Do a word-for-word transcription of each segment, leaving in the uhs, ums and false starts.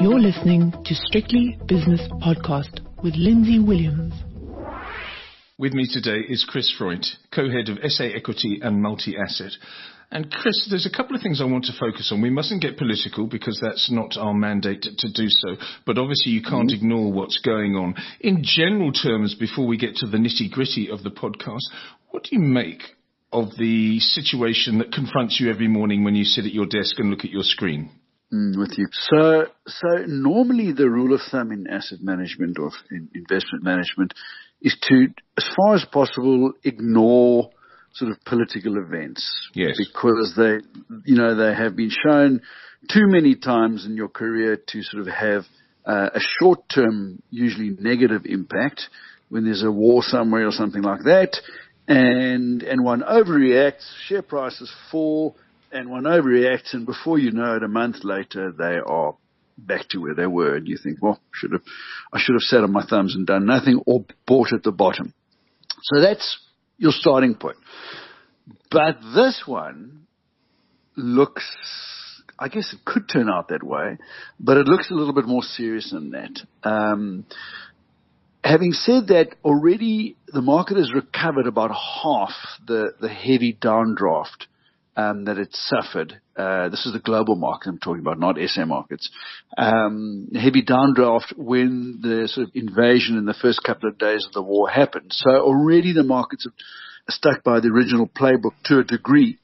You're listening to Strictly Business Podcast with Lindsay Williams. With me today is Chris Freund, co-head of S A Equity and Multi-Asset. And Chris, there's a couple of things I want to focus on. We mustn't get political because that's not our mandate to do so. But obviously you can't mm-hmm. ignore what's going on. In general terms, before we get to the nitty-gritty of the podcast, what do you make of the situation that confronts you every morning when you sit at your desk and look at your screen? Mm, with you. So, so normally the rule of thumb in asset management or in investment management is to, as far as possible, ignore sort of political events. Yes. Because they, you know, they have been shown too many times in your career to sort of have uh, a short-term, usually negative impact when there's a war somewhere or something like that, and and one overreacts, share prices fall, and one overreacts, and before you know it, a month later, they are back to where they were, and you think, well, should have, I should have sat on my thumbs and done nothing, or bought at the bottom. So that's your starting point. But this one looks, I guess it could turn out that way, but it looks a little bit more serious than that. Um, having said that, already the market has recovered about half the, the heavy downdraft um, that it suffered. Uh, this is the global market I'm talking about, not S A markets. Um, heavy downdraft when the sort of invasion in the first couple of days of the war happened. So already the markets have stuck by the original playbook to a degree.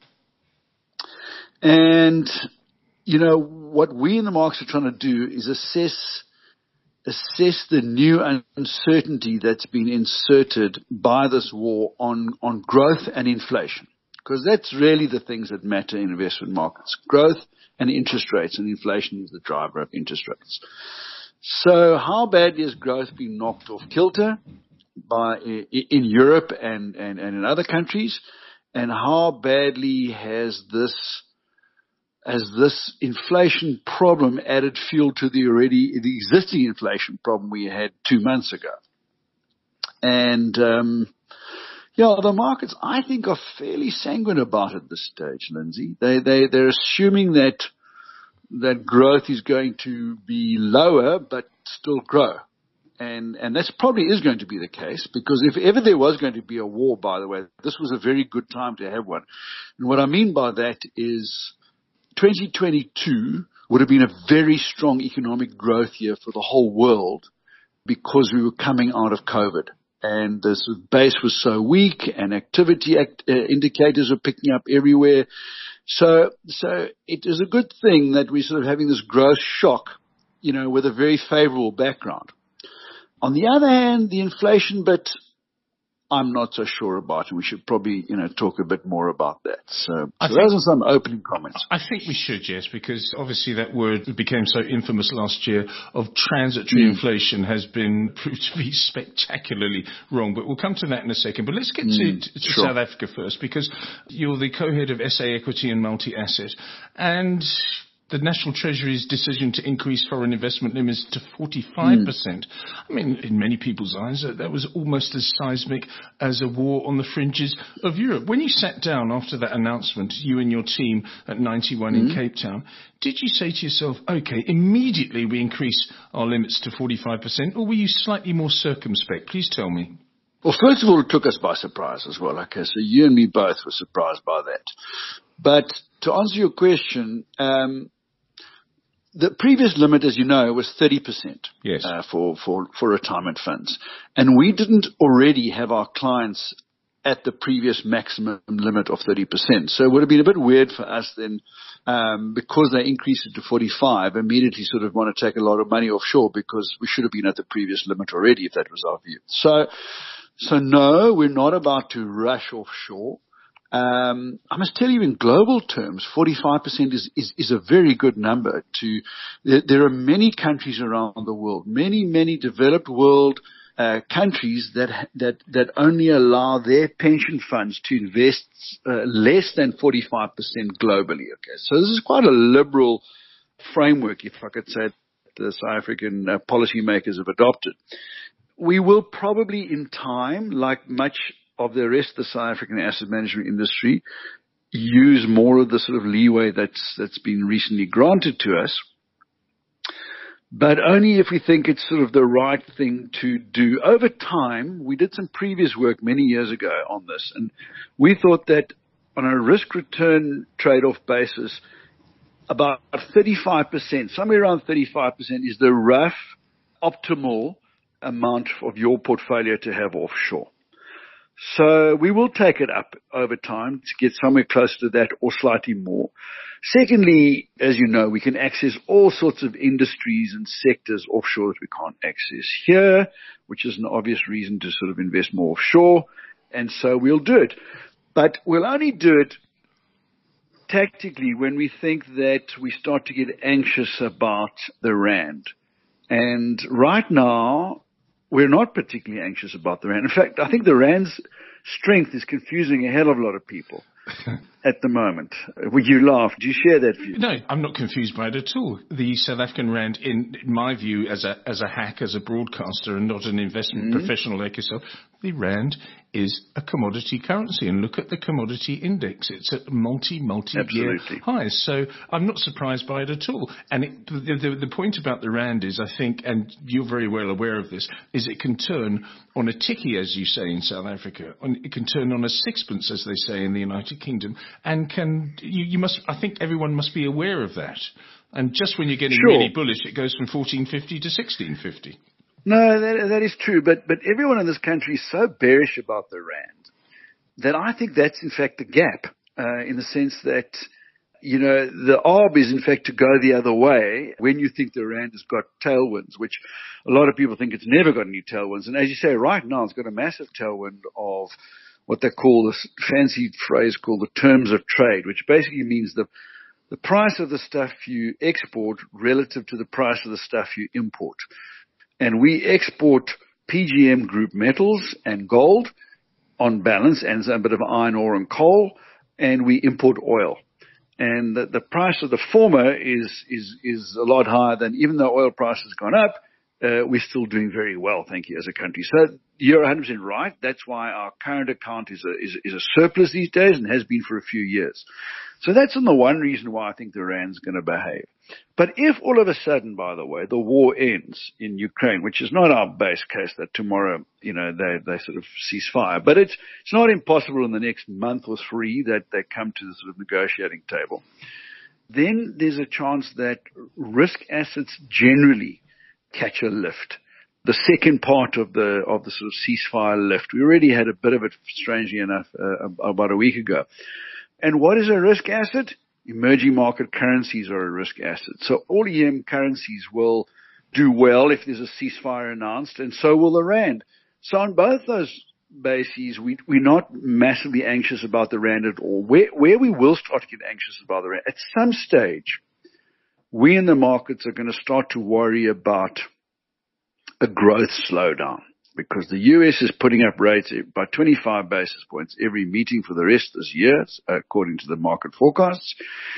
And, you know, what we in the markets are trying to do is assess, assess the new uncertainty that's been inserted by this war on, on growth and inflation. Because that's really the things that matter in investment markets. Growth and interest rates, and inflation is the driver of interest rates. So how badly has growth been knocked off kilter by in Europe and, and, and in other countries? And how badly has this has this inflation problem added fuel to the already the existing inflation problem we had two months ago? And um Yeah, the markets, I think, are fairly sanguine about it at this stage, Lindsay. They, they, they're assuming that, that growth is going to be lower, but still grow. And, and that's probably is going to be the case, because if ever there was going to be a war, by the way, this was a very good time to have one. And what I mean by that is twenty twenty-two would have been a very strong economic growth year for the whole world because we were coming out of COVID. And the base was so weak, and activity act, uh, indicators were picking up everywhere. So, so it is a good thing that we're sort of having this growth shock, you know, with a very favorable background. On the other hand, the inflation bit, I'm not so sure about, and we should probably, you know, talk a bit more about that. So, so those are some opening comments. I think we should, yes, because obviously that word became so infamous last year of transitory mm. inflation has been proved to be spectacularly wrong. But we'll come to that in a second. But let's get mm, to, to sure. South Africa first, because you're the co-head of S A Equity and Multi-Asset, and the National Treasury's decision to increase foreign investment limits to forty-five percent. Mm. I mean, in many people's eyes, that was almost as seismic as a war on the fringes of Europe. When you sat down after that announcement, you and your team at ninety-one mm. in Cape Town, did you say to yourself, okay, immediately we increase our limits to forty-five percent, or were you slightly more circumspect? Please tell me. Well, first of all, it took us by surprise as well. Okay, so you and me both were surprised by that. But to answer your question, um, the previous limit, as you know, was thirty percent yes. uh, for, for, for retirement funds. And we didn't already have our clients at the previous maximum limit of thirty percent. So it would have been a bit weird for us then, um, because they increased it to forty-five, immediately sort of want to take a lot of money offshore because we should have been at the previous limit already, if that was our view. So, so no, we're not about to rush offshore. Um, I must tell you, in global terms, forty-five percent is, is, is a very good number. To there, there are many countries around the world, many, many developed world uh, countries that that that only allow their pension funds to invest uh, less than forty-five percent globally. Okay, so this is quite a liberal framework, if I could say, the South African uh, policymakers have adopted. We will probably, in time, like much of the rest of the South African asset management industry, use more of the sort of leeway that's that's been recently granted to us. but only if we think it's sort of the right thing to do. Over time, we did some previous work many years ago on this, and we thought that on a risk-return trade-off basis, about thirty-five percent, somewhere around thirty-five percent is the rough optimal amount of your portfolio to have offshore. So we will take it up over time to get somewhere close to that or slightly more. Secondly, as you know, we can access all sorts of industries and sectors offshore that we can't access here, which is an obvious reason to sort of invest more offshore. And so we'll do it. But we'll only do it tactically when we think that we start to get anxious about the rand. And right now, we're not particularly anxious about the rand. In fact, I think the rand's strength is confusing a hell of a lot of people at the moment. Would you laugh? Do you share that view? No, I'm not confused by it at all. The South African rand, in, in my view, as a as a hack, as a broadcaster, and not an investment mm-hmm. professional like yourself, the rand is a commodity currency. And look at the commodity index. It's at multi, multi-year highs. So I'm not surprised by it at all. And it, the, the, the point about the rand is, I think, and you're very well aware of this, is it can turn on a tikkie, as you say in South Africa. On, it can turn on a sixpence, as they say in the United Kingdom. And can you, you must? I think everyone must be aware of that. And just when you're getting sure. really bullish, it goes from fourteen fifty to sixteen fifty. No, that, that is true. But but everyone in this country is so bearish about the rand that I think that's in fact the gap, uh, in the sense that, you know, the arb is in fact to go the other way when you think the rand has got tailwinds, which a lot of people think it's never got any tailwinds. And as you say, right now it's got a massive tailwind of what they call this fancy phrase called the terms of trade, which basically means the the price of the stuff you export relative to the price of the stuff you import. And we export P G M group metals and gold on balance, and a bit of iron ore and coal, and we import oil. And the, the price of the former is, is, is a lot higher than, even though oil price has gone up, Uh, we're still doing very well, thank you, as a country. So you're one hundred percent right. That's why our current account is a, is, is a surplus these days and has been for a few years. So that's on the one reason why I think the rand's going to behave. But if all of a sudden, by the way, the war ends in Ukraine, which is not our base case that tomorrow, you know, they, they sort of cease fire, but it's, it's not impossible in the next month or three that they come to the sort of negotiating table. Then there's a chance that risk assets generally catch a lift. The second part of the of the sort of ceasefire lift. We already had a bit of it, strangely enough, uh, about a week ago. And what is a risk asset? Emerging market currencies are a risk asset. So all E M currencies will do well if there's a ceasefire announced, and so will the rand. So on both those bases, we, we're not massively anxious about the rand at all. Where, where we will start to get anxious about the rand, at some stage, we in the markets are going to start to worry about a growth slowdown, because the U S is putting up rates by twenty-five basis points every meeting for the rest of this year, according to the market forecasts.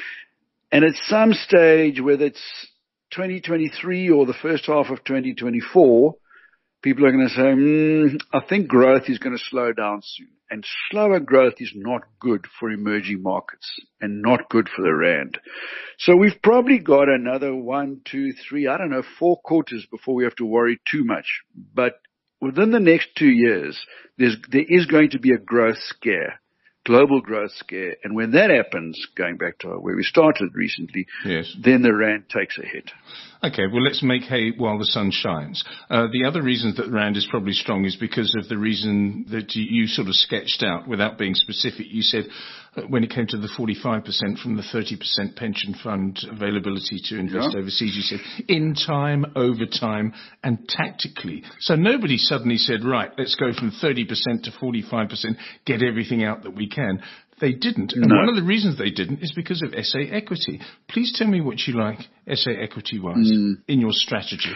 And at some stage, whether it's twenty twenty-three or the first half of twenty twenty-four, people are going to say, mm, I think growth is going to slow down soon. And slower growth is not good for emerging markets and not good for the rand. So we've probably got another one, two, three, I don't know, four quarters before we have to worry too much. But within the next two years, there's, there is going to be a growth scare, global growth scare. And when that happens, going back to where we started recently, yes, then the rand takes a hit. Okay, well, let's make hay while the sun shines. Uh, the other reason that the rand is probably strong is because of the reason that you, you sort of sketched out without being specific. You said uh, when it came to the forty-five percent from the thirty percent pension fund availability to invest yeah. overseas, you said in time, over time, and tactically. So nobody suddenly said, right, let's go from thirty percent to forty-five percent, get everything out that we can. They didn't. And no. one of the reasons they didn't is because of S A equity. Please tell me what you like S A equity-wise mm. in your strategy.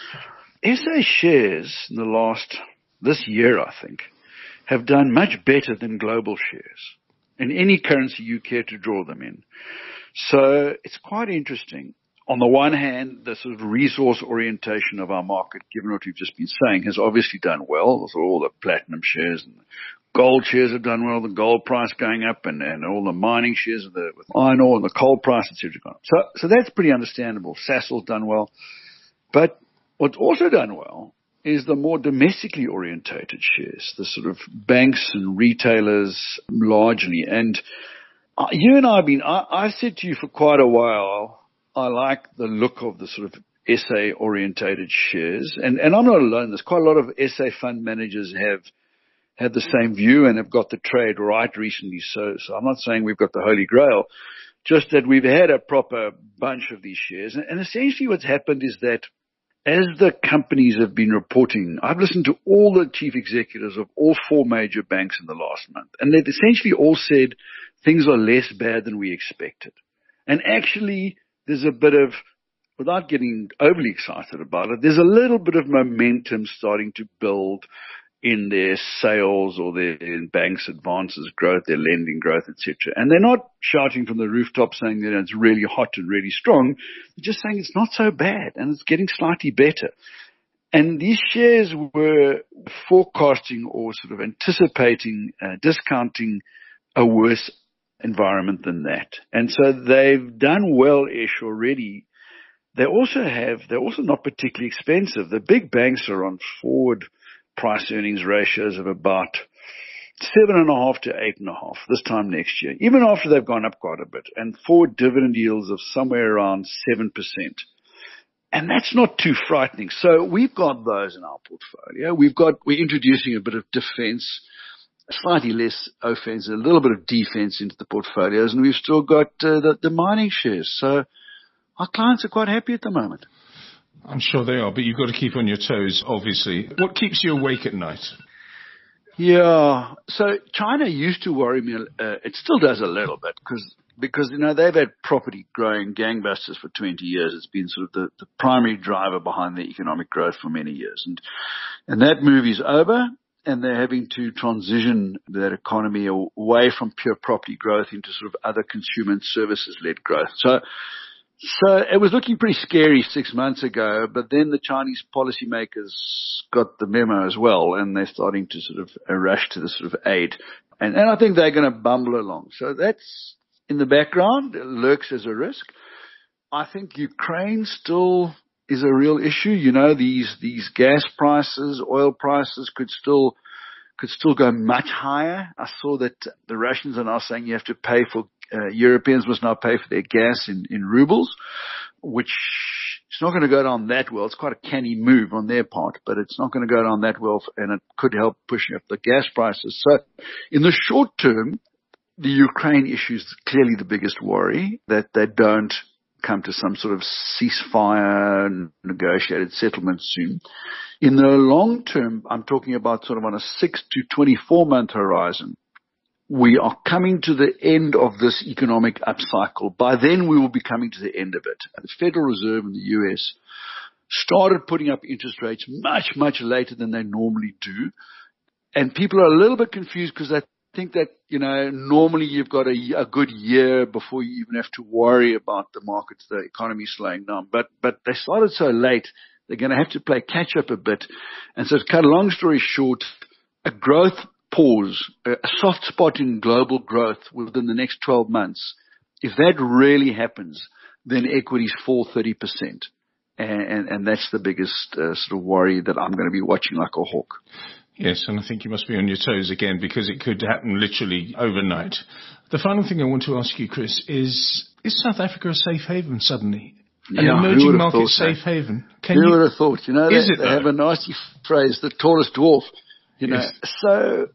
S A shares in the last, this year, I think, have done much better than global shares in any currency you care to draw them in. So it's quite interesting. On the one hand, the sort of resource orientation of our market, given what we've just been saying, has obviously done well. So all the platinum shares and the gold shares have done well, the gold price going up, and, and all the mining shares of the with iron ore and the coal price, et cetera. So, so that's pretty understandable. Sasol's done well. But what's also done well is the more domestically orientated shares, the sort of banks and retailers largely. And uh, you and I have been, I, I've said to you for quite a while, I like the look of the sort of S A orientated shares. And, and I'm not alone. There's quite a lot of S A fund managers have had the same view and have got the trade right recently. So, so I'm not saying we've got the Holy Grail, just that we've had a proper bunch of these shares. And, and essentially what's happened is that as the companies have been reporting, I've listened to all the chief executives of all four major banks in the last month, and they've essentially all said things are less bad than we expected. And actually, there's a bit of, without getting overly excited about it, there's a little bit of momentum starting to build in their sales or their in banks' advances growth, their lending growth, et cetera. And they're not shouting from the rooftop saying that it's really hot and really strong. They're just saying it's not so bad and it's getting slightly better. And these shares were forecasting or sort of anticipating, uh, discounting a worse environment than that. And so they've done well-ish already. They also have, they're also not particularly expensive. The big banks are on forward price earnings ratios of about seven and a half to eight and a half this time next year, even after they've gone up quite a bit, and forward dividend yields of somewhere around seven percent. And that's not too frightening. So we've got those in our portfolio. We've got, we're introducing a bit of defense, slightly less offense, a little bit of defense into the portfolios, and we've still got uh, the, the mining shares. So our clients are quite happy at the moment. I'm sure they are, but you've got to keep on your toes, obviously. What keeps you awake at night? Yeah, so China used to worry me. Uh, it still does a little bit because, because you know, they've had property growing gangbusters for twenty years. It's been sort of the, the primary driver behind the economic growth for many years. And, and that movie's over, and they're having to transition that economy away from pure property growth into sort of other consumer and services-led growth. So, So it was looking pretty scary six months ago, but then the Chinese policymakers got the memo as well, and they're starting to sort of rush to the sort of aid. And, and I think they're going to bumble along. So that's in the background. It lurks as a risk. I think Ukraine still is a real issue. You know, these, these gas prices, oil prices could still, could still go much higher. I saw that the Russians are now saying you have to pay for Uh, Europeans must now pay for their gas in, in rubles, which it's not going to go down that well. It's quite a canny move on their part, but it's not going to go down that well, and it could help pushing up the gas prices. So in the short term, the Ukraine issue is clearly the biggest worry, that they don't come to some sort of ceasefire, negotiated settlement soon. In the long term, I'm talking about sort of on a six to twenty-four month horizon. We are coming to the end of this economic upcycle. By then, we will be coming to the end of it. The Federal Reserve in the U S started putting up interest rates much, much later than they normally do. And people are a little bit confused because they think that, you know, normally you've got a, a good year before you even have to worry about the markets, the economy slowing down. But, but they started so late, they're going to have to play catch up a bit. And so to cut a long story short, a growth pause, a soft spot in global growth within the next twelve months, if that really happens, then equities fall thirty percent. And, and, and that's the biggest uh, sort of worry that I'm going to be watching like a hawk. Yes, and I think you must be on your toes again because it could happen literally overnight. The final thing I want to ask you, Chris, is, is South Africa a safe haven suddenly? An yeah, emerging market safe that? haven? Can who you, would have thought? You know, is they, it, they have a nasty phrase, the tallest dwarf. You know, yes. So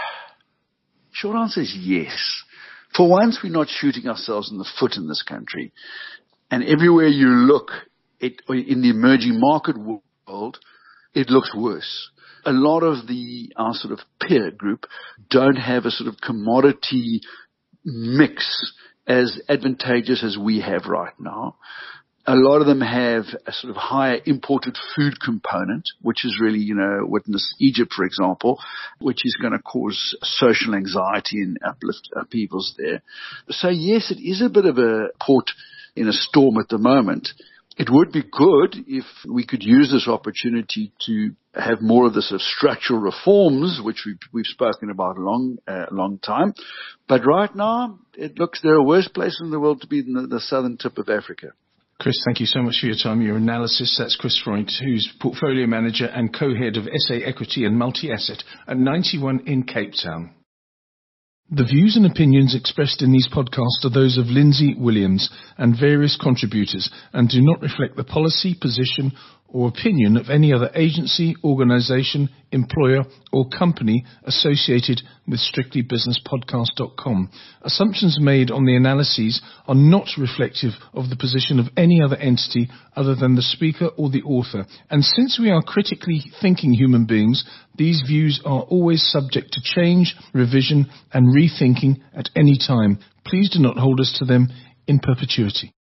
short answer is yes. For once, we're not shooting ourselves in the foot in this country. And everywhere you look, it, in the emerging market world, it looks worse. A lot of the, our sort of peer group don't have a sort of commodity mix as advantageous as we have right now. A lot of them have a sort of higher imported food component, which is really, you know, witness Egypt, for example, which is going to cause social anxiety and uplift upheavals there. So yes, it is a bit of a port in a storm at the moment. It would be good if we could use this opportunity to have more of the sort of structural reforms, which we've, we've spoken about a long, uh, long time. But right now, it looks there are worse places in the world to be than the, the southern tip of Africa. Chris, thank you so much for your time, your analysis. That's Chris Freund, who's Portfolio Manager and Co-Head of S A Equity and Multi-Asset at ninety-one in Cape Town. The views and opinions expressed in these podcasts are those of Lindsay Williams and various contributors and do not reflect the policy, position or opinion of any other agency, organisation, employer or company associated with strictly business podcast dot com. Assumptions made on the analyses are not reflective of the position of any other entity other than the speaker or the author. And since we are critically thinking human beings, these views are always subject to change, revision and rethinking at any time. Please do not hold us to them in perpetuity.